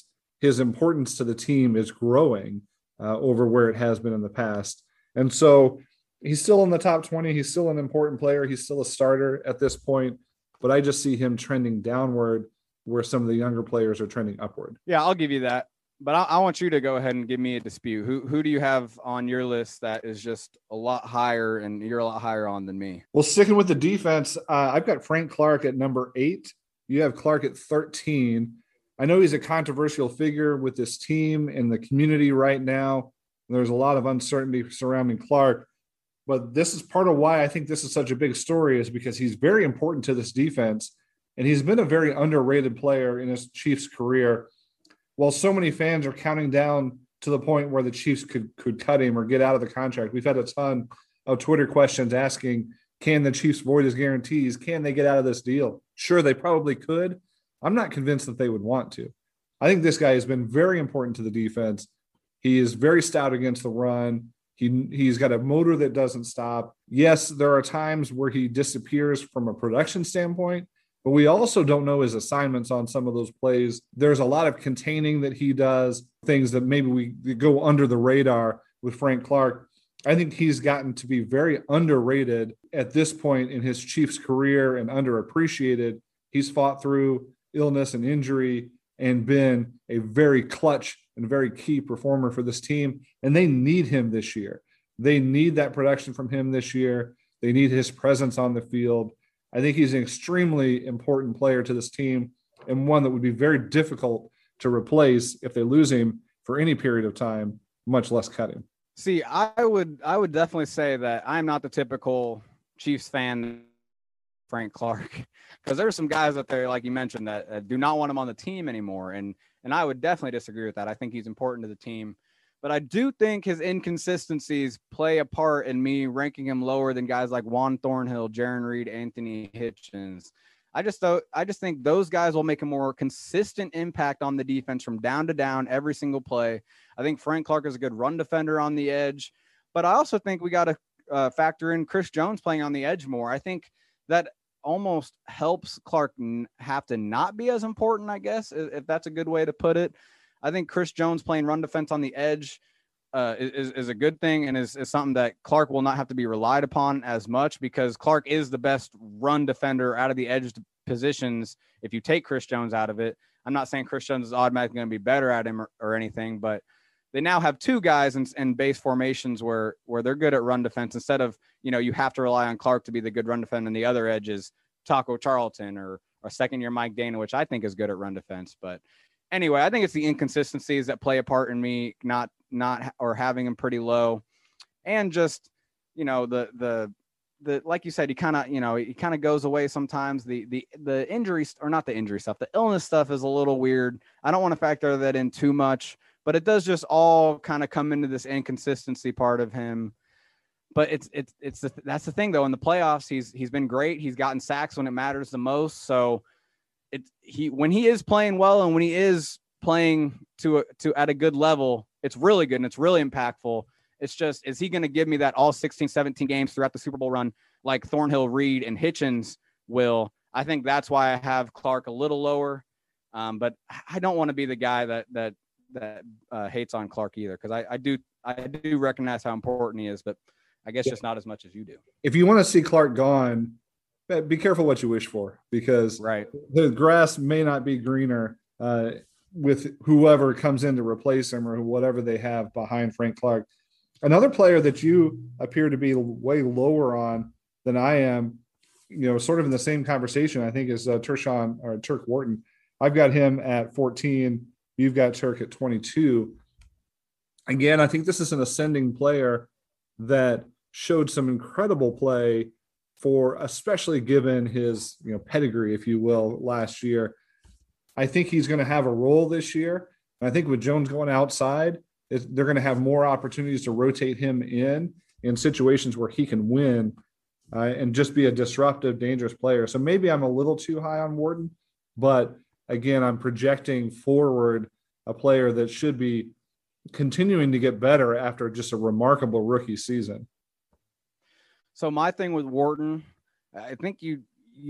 his importance to the team is growing over where it has been in the past. And so he's still in the top 20. He's still an important player. He's still a starter at this point, but I just see him trending downward where some of the younger players are trending upward. Yeah, I'll give you that. But I want you to go ahead and give me a dispute. Who do you have on your list that is just a lot higher and you're a lot higher on than me? Well, sticking with the defense, I've got Frank Clark at number 8. You have Clark at 13. I know he's a controversial figure with this team and the community right now. There's a lot of uncertainty surrounding Clark, but this is part of why I think this is such a big story, is because he's very important to this defense, and he's been a very underrated player in his Chiefs career. While so many fans are counting down to the point where the Chiefs could cut him or get out of the contract, we've had a ton of Twitter questions asking, can the Chiefs void his guarantees? Can they get out of this deal? Sure, they probably could. I'm not convinced that they would want to. I think this guy has been very important to the defense. He is very stout against the run. He's got a motor that doesn't stop. Yes, there are times where he disappears from a production standpoint, but we also don't know his assignments on some of those plays. There's a lot of containing that he does, things that maybe we go under the radar with Frank Clark. I think he's gotten to be very underrated at this point in his Chiefs career and underappreciated. He's fought through illness and injury and been a very clutch and very key performer for this team. And they need him this year. They need that production from him this year. They need his presence on the field. I think he's an extremely important player to this team, and one that would be very difficult to replace if they lose him for any period of time, much less cut him. See, I would definitely say that I'm not the typical Chiefs fan, Frank Clark, because there's some guys out there, like you mentioned, that do not want him on the team anymore. And I would definitely disagree with that. I think he's important to the team. But I do think his inconsistencies play a part in me ranking him lower than guys like Juan Thornhill, Jarran Reed, Anthony Hitchens. I just think those guys will make a more consistent impact on the defense from down to down every single play. I think Frank Clark is a good run defender on the edge, but I also think we got to factor in Chris Jones playing on the edge more. I think that almost helps Clark have to not be as important, I guess, if that's a good way to put it. I think Chris Jones playing run defense on the edge is a good thing, and is something that Clark will not have to be relied upon as much, because Clark is the best run defender out of the edge positions if you take Chris Jones out of it. I'm not saying Chris Jones is automatically going to be better at him or anything, but they now have two guys in base formations where they're good at run defense, instead of, you have to rely on Clark to be the good run defender, and the other edge is Taco Charlton or second-year Mike Dana, which I think is good at run defense. But anyway, I think it's the inconsistencies that play a part in me not or having him pretty low, and just the like you said, he kind of goes away sometimes. The injuries, or not the injury stuff, the illness stuff is a little weird. I don't want to factor that in too much, but it does just all kind of come into this inconsistency part of him. But that's the thing though. In the playoffs, he's been great. He's gotten sacks when it matters the most. So when he is playing well and when he is playing to at a good level, it's really good and it's really impactful. It's just, is he going to give me that all 16, 17 games throughout the Super Bowl run like Thornhill, Reed, and Hitchens will? I think that's why I have Clark a little lower. But I don't want to be the guy that hates on Clark either, because I do recognize how important he is, but I guess just not as much as you do. If you want to see Clark gone, be careful what you wish for, because the grass may not be greener with whoever comes in to replace him or whatever they have behind Frank Clark. Another player that you appear to be way lower on than I am, sort of in the same conversation, I think, is Turk Wharton. I've got him at 14. You've got Turk at 22. Again, I think this is an ascending player that showed some incredible play for, especially given his pedigree, if you will, last year. I think he's going to have a role this year. And I think with Jones going outside, they're going to have more opportunities to rotate him in situations where he can win and just be a disruptive, dangerous player. So maybe I'm a little too high on Wharton, but again, I'm projecting forward a player that should be continuing to get better after just a remarkable rookie season. So my thing with Wharton, I think you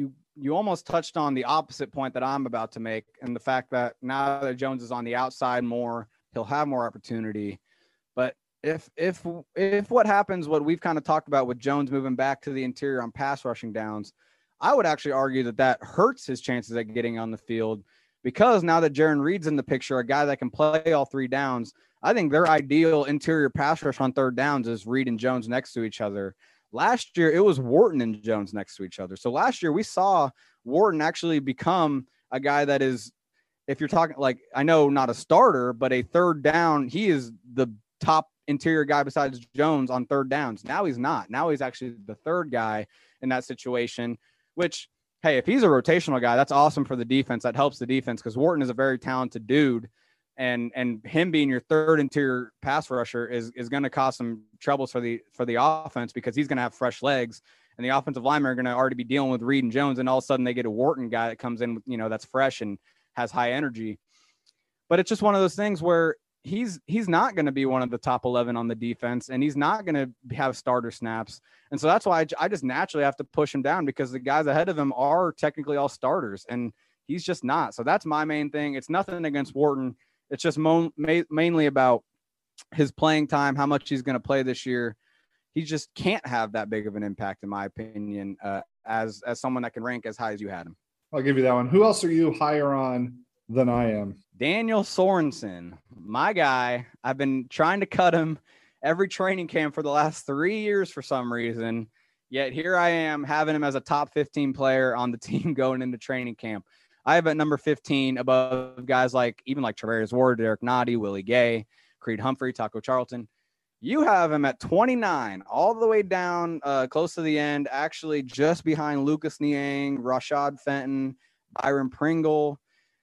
almost touched on the opposite point that I'm about to make, and the fact that now that Jones is on the outside more, he'll have more opportunity. But if what happens, what we've kind of talked about with Jones moving back to the interior on pass rushing downs, I would actually argue that hurts his chances at getting on the field, because now that Jarran Reed's in the picture, a guy that can play all three downs, I think their ideal interior pass rush on third downs is Reed and Jones next to each other. Last year, it was Wharton and Jones next to each other. So last year, we saw Wharton actually become a guy that is, if you're talking like, I know not a starter, but a third down, he is the top interior guy besides Jones on third downs. Now he's not. Now he's actually the third guy in that situation, which, hey, if he's a rotational guy, that's awesome for the defense. That helps the defense, because Wharton is a very talented dude. And him being your third interior pass rusher is going to cause some troubles for the offense, because he's going to have fresh legs, and the offensive linemen are going to already be dealing with Reed and Jones, and all of a sudden they get a Wharton guy that comes in, that's fresh and has high energy. But it's just one of those things where he's not going to be one of the top 11 on the defense, and he's not going to have starter snaps. And so that's why I just naturally have to push him down, because the guys ahead of him are technically all starters, and he's just not. So that's my main thing. It's nothing against Wharton. It's just mainly about his playing time, how much he's going to play this year. He just can't have that big of an impact, in my opinion, as someone that can rank as high as you had him. I'll give you that one. Who else are you higher on than I am? Daniel Sorensen, my guy. I've been trying to cut him every training camp for the last 3 years for some reason. Yet here I am having him as a top 15 player on the team going into training camp. I have at number 15 above guys like Travarius Ward, Derek Nottie, Willie Gay, Creed Humphrey, Taco Charlton. You have him at 29, all the way down close to the end, actually just behind Lucas Niang, Rashad Fenton, Byron Pringle.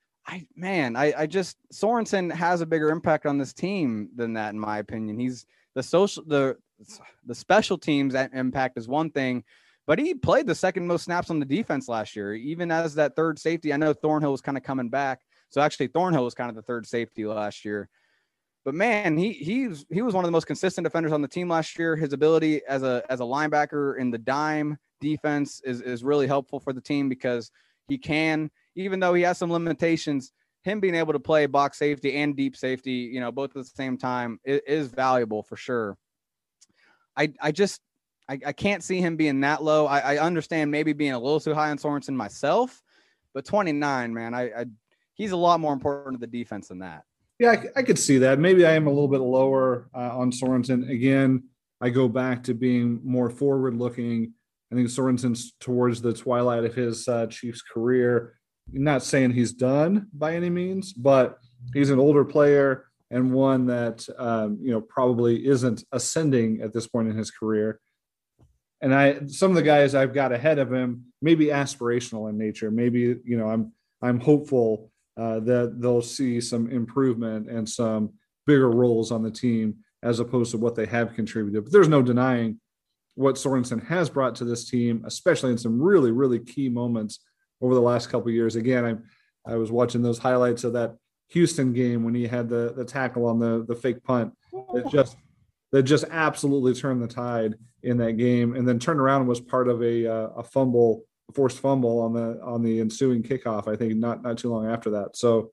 Sorensen has a bigger impact on this team than that, in my opinion. He's the special teams impact is one thing, but he played the second most snaps on the defense last year, even as that third safety. I know Thornhill was kind of coming back. So actually Thornhill was kind of the third safety last year. But man, he was one of the most consistent defenders on the team last year. His ability as a linebacker in the dime defense is really helpful for the team, because he can, even though he has some limitations, him being able to play box safety and deep safety, both at the same time, is valuable for sure. I can't see him being that low. I understand maybe being a little too high on Sorensen myself, but 29, man, he's a lot more important to the defense than that. Yeah, I could see that. Maybe I am a little bit lower on Sorensen. Again, I go back to being more forward-looking. I think Sorensen's towards the twilight of his Chiefs career. I'm not saying he's done by any means, but he's an older player and one that probably isn't ascending at this point in his career. And some of the guys I've got ahead of him may be aspirational in nature. Maybe I'm hopeful that they'll see some improvement and some bigger roles on the team as opposed to what they have contributed. But there's no denying what Sorensen has brought to this team, especially in some really, really key moments over the last couple of years. Again, I was watching those highlights of that Houston game when he had the tackle on the fake punt. That that just absolutely turned the tide in that game, and then turned around and was part of a forced fumble on the ensuing kickoff. I think not too long after that. So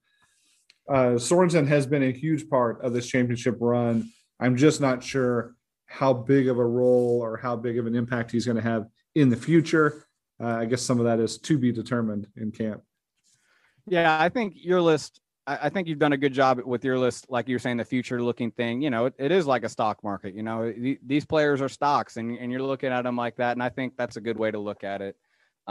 Sorensen has been a huge part of this championship run. I'm just not sure how big of a role or how big of an impact he's going to have in the future. I guess some of that is to be determined in camp. Yeah, I think your list, I think you've done a good job with your list. Like you're saying, the future looking thing, it is like a stock market. These players are stocks, and you're looking at them like that. And I think that's a good way to look at it.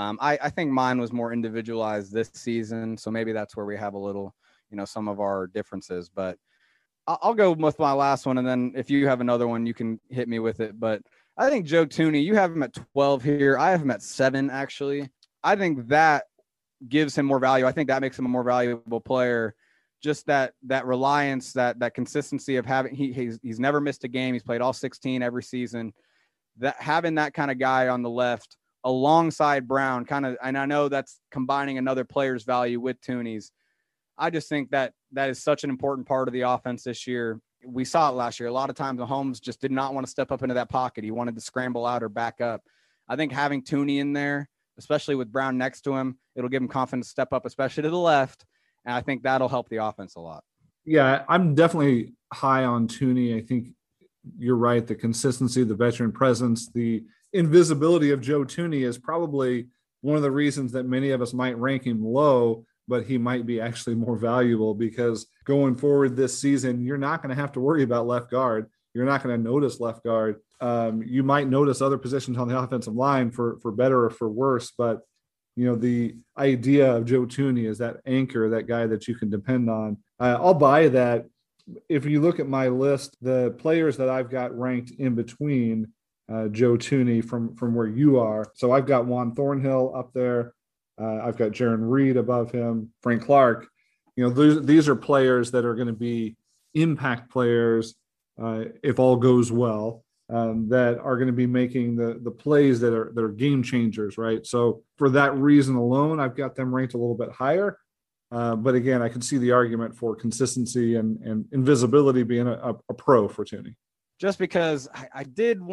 I think mine was more individualized this season. So maybe that's where we have a little, some of our differences, but I'll go with my last one. And then if you have another one, you can hit me with it. But I think Joe Thuney, you have him at 12 here. I have him at 7, actually. I think that gives him more value. I think that makes him a more valuable player. Just that reliance, that consistency of having, he's never missed a game. He's played all 16 every season. That having that kind of guy on the left alongside Brown and I know that's combining another player's value with Thuney's. I just think that is such an important part of the offense this year. We saw it last year. A lot of times Mahomes just did not want to step up into that pocket. He wanted to scramble out or back up. I think having Thuney in there, especially with Brown next to him, it'll give him confidence to step up, especially to the left. And I think that'll help the offense a lot. Yeah, I'm definitely high on Thuney. I think you're right. The consistency, the veteran presence, the invisibility of Joe Thuney is probably one of the reasons that many of us might rank him low, but he might be actually more valuable, because going forward this season, you're not going to have to worry about left guard. You're not going to notice left guard. You might notice other positions on the offensive line for better or for worse, but the idea of Joe Thuney is that anchor, that guy that you can depend on. I'll buy that. If you look at my list, the players that I've got ranked in between Joe Thuney from where you are. So I've got Juan Thornhill up there. I've got Jaron Reed above him, Frank Clark. These are players that are going to be impact players if all goes well, that are going to be making the plays that are game changers, right? So for that reason alone, I've got them ranked a little bit higher. But again, I can see the argument for consistency and invisibility being a pro for Thuney. Just because I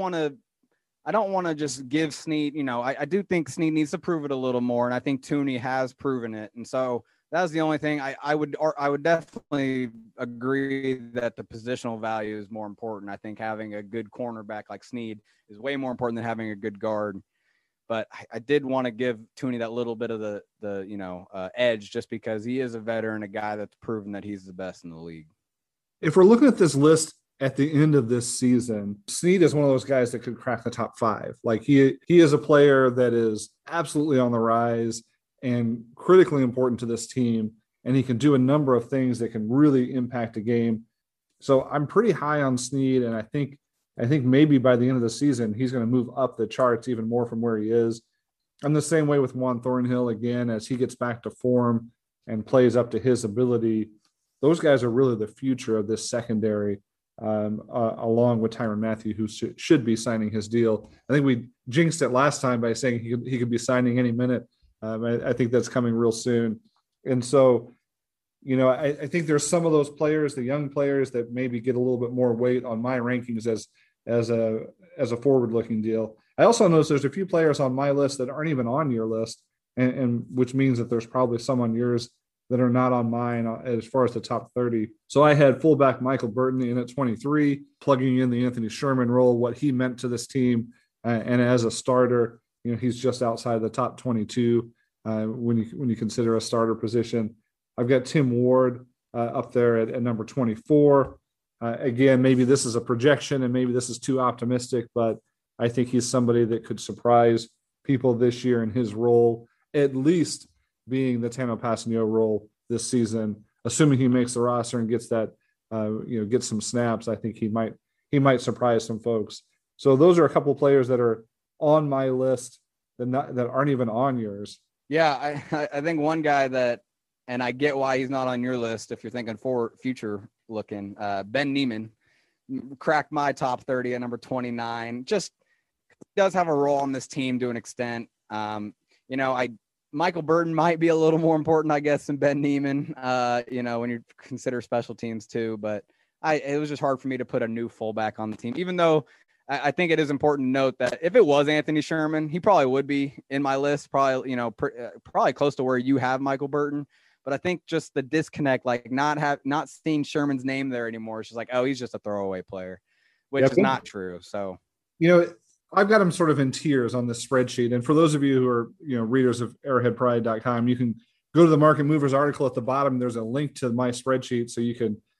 don't want to just give Snead, I do think Snead needs to prove it a little more. And I think Thuney has proven it. And so that was the only thing I would definitely agree that the positional value is more important. I think having a good cornerback like Snead is way more important than having a good guard. But I did want to give Thuney that little bit of the edge, just because he is a veteran, a guy that's proven that he's the best in the league. If we're looking at this list at the end of this season, Snead is one of those guys that could crack the top 5. Like he is a player that is absolutely on the rise and critically important to this team. And he can do a number of things that can really impact a game. So I'm pretty high on Snead. And I think maybe by the end of the season, he's going to move up the charts even more from where he is. I'm the same way with Juan Thornhill. Again, as he gets back to form and plays up to his ability, those guys are really the future of this secondary. Along with Tyrann Mathieu, who should be signing his deal. I think we jinxed it last time by saying he could be signing any minute. I think that's coming real soon. And so, I think there's some of those players, the young players, that maybe get a little bit more weight on my rankings as a forward-looking deal. I also notice there's a few players on my list that aren't even on your list, and which means that there's probably some on yours that are not on mine as far as the top 30. So I had fullback Michael Burton in at 23, plugging in the Anthony Sherman role, what he meant to this team. And as a starter, he's just outside the top 22 when you consider a starter position. I've got Tim Ward up there at number 24. Again, maybe this is a projection and maybe this is too optimistic, but I think he's somebody that could surprise people this year in his role, at least being the Tano Passanio role this season, assuming he makes the roster and gets that, gets some snaps. I think he might surprise some folks. So those are a couple of players that are on my list that aren't even on yours. Yeah, I think one guy that, and I get why he's not on your list if you're thinking for future looking, Ben Niemann cracked my top 30 at number 29. Just does have a role on this team to an extent. Michael Burton might be a little more important, I guess, than Ben Niemann, when you consider special teams too. But it was just hard for me to put a new fullback on the team, even though I think it is important to note that if it was Anthony Sherman, he probably would be in my list, probably, probably close to where you have Michael Burton. But I think just the disconnect, like not seeing Sherman's name there anymore. It's just like, oh, he's just a throwaway player, which is not true. So, I've got him sort of in tiers on this spreadsheet. And for those of you who are, readers of arrowheadpride.com, you can go to the Market Movers article at the bottom. There's a link to my spreadsheet so you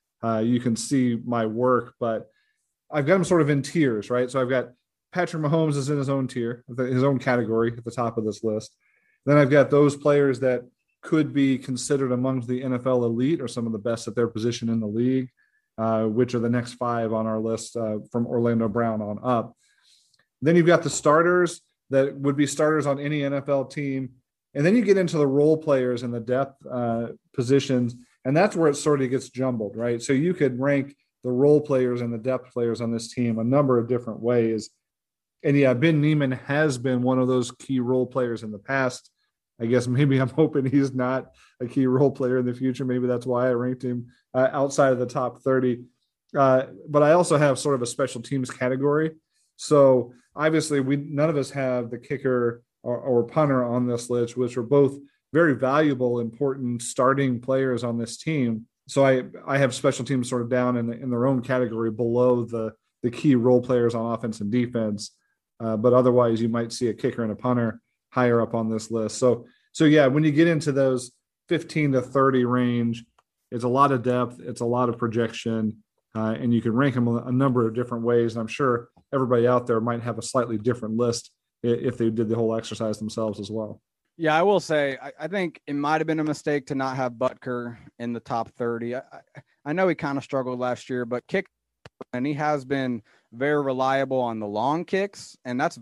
can see my work. But I've got him sort of in tiers, right? So I've got Patrick Mahomes is in his own tier, his own category at the top of this list. Then I've got those players that could be considered among the NFL elite or some of the best at their position in the league, which are the next 5 on our list from Orlando Brown on up. Then you've got the starters that would be starters on any NFL team. And then you get into the role players and the depth positions, and that's where it sort of gets jumbled, right? So you could rank the role players and the depth players on this team a number of different ways. And yeah, Ben Niemann has been one of those key role players in the past. I guess maybe I'm hoping he's not a key role player in the future. Maybe that's why I ranked him outside of the top 30. But I also have sort of a special teams category. So obviously none of us have the kicker or punter on this list, which are both very valuable, important starting players on this team. So I have special teams sort of down in their own category below the key role players on offense and defense. But otherwise, you might see a kicker and a punter higher up on this list. So yeah, when you get into those 15 to 30 range, it's a lot of depth, it's a lot of projection, and you can rank them a number of different ways. And I'm sure everybody out there might have a slightly different list if they did the whole exercise themselves as well. Yeah, I will say, I think it might have been a mistake to not have Butker in the top 30. I know he kind of struggled last year, but and he has been very reliable on the long kicks. And that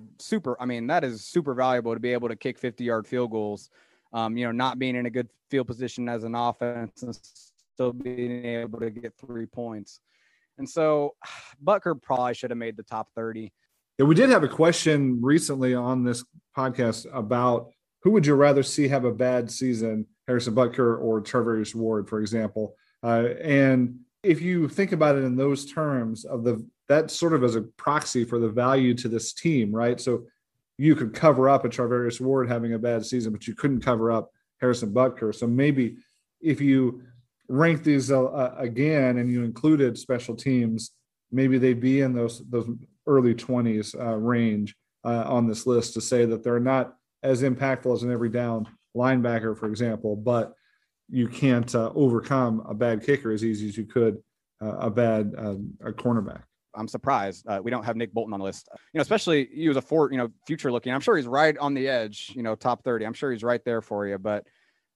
is super valuable to be able to kick 50-yard field goals, not being in a good field position as an offense and still being able to get 3 points. And so Butker probably should have made the top 30. Yeah, we did have a question recently on this podcast about who would you rather see have a bad season, Harrison Butker or Charvarius Ward, for example. And if you think about it in those terms of that sort of as a proxy for the value to this team, right? So you could cover up a Charvarius Ward having a bad season, but you couldn't cover up Harrison Butker. So maybe if you rank these again and you included special teams, maybe they'd be in those early 20s range on this list to say that they're not as impactful as an every down linebacker, for example, but you can't overcome a bad kicker as easy as you could a bad cornerback. I'm surprised we don't have Nick Bolton on the list. Especially he was future looking. I'm sure he's right on the edge, top 30. I'm sure he's right there for you. But,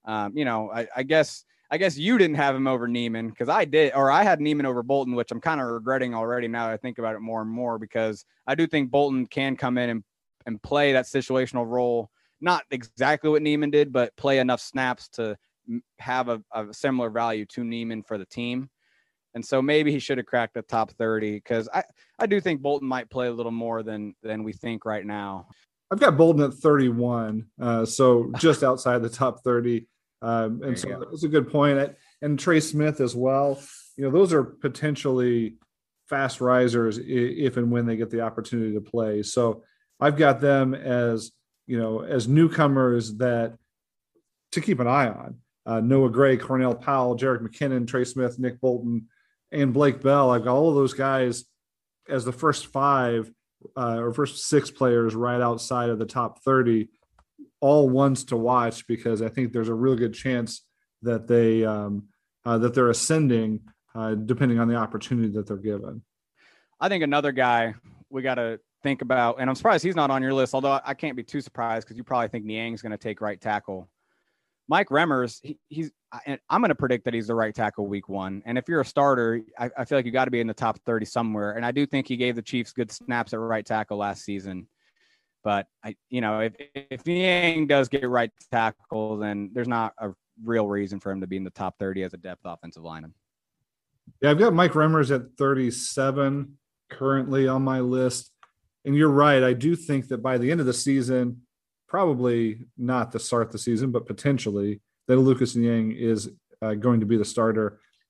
I guess you didn't have him over Niemann because I did, or I had Niemann over Bolton, which I'm kind of regretting already now that I think about it more and more, because I do think Bolton can come in and play that situational role. Not exactly what Niemann did, but play enough snaps to have a similar value to Niemann for the team. And so maybe he should have cracked the top 30 because I do think Bolton might play a little more than we think right now. I've got Bolton at 31, so just outside the top 30. And so that's a good point. And Trey Smith as well. Those are potentially fast risers if and when they get the opportunity to play. So I've got them as newcomers that to keep an eye on. Noah Gray, Cornell Powell, Jerick McKinnon, Trey Smith, Nick Bolton, and Blake Bell. I've got all of those guys as the first 5 or first 6 players right outside of the top 30, all ones to watch because I think there's a real good chance that they're ascending depending on the opportunity that they're given. I think another guy we got to think about, and I'm surprised he's not on your list, although I can't be too surprised because you probably think Niang's going to take right tackle. Mike Remmers, I'm going to predict that he's the right tackle week 1. And if you're a starter, I feel like you got to be in the top 30 somewhere. And I do think he gave the Chiefs good snaps at right tackle last season. But if Niang does get right tackle, then there's not a real reason for him to be in the top 30 as a depth offensive lineman. Yeah, I've got Mike Remmers at 37 currently on my list. And you're right. I do think that by the end of the season, probably not to start the season, but potentially that Lucas Niang is going to be the starter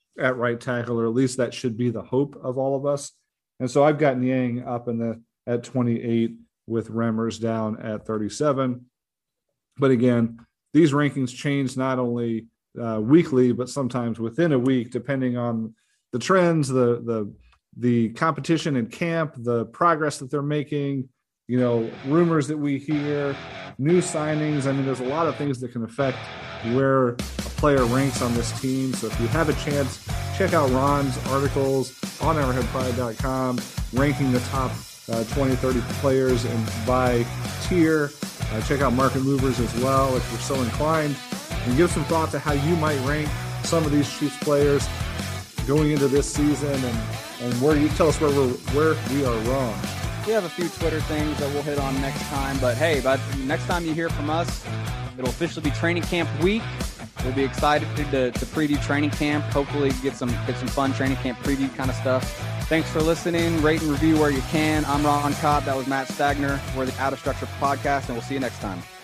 at right tackle, or at least that should be the hope of all of us. And so I've got Niang up at 28 with Remmers down at 37. But again, these rankings change not only weekly, but sometimes within a week, depending on the trends, the competition in camp, the progress that they're making, rumors that we hear, new signings. I mean, there's a lot of things that can affect where a player ranks on this team. So if you have a chance, check out Ron's articles on arrowheadpride.com, ranking the top 20, 30 players and by tier. Check out Market Movers as well if you're so inclined, and give some thought to how you might rank some of these Chiefs players going into this season, and where you tell us where we are wrong. We have a few Twitter things that we'll hit on next time, but hey, by the next time you hear from us, it'll officially be training camp week. We'll be excited to preview training camp. Hopefully get some fun training camp preview kind of stuff. Thanks for listening. Rate and review where you can. I'm Ron Cobb. That was Matt Stagner. We're the Out of Structure podcast, and we'll see you next time.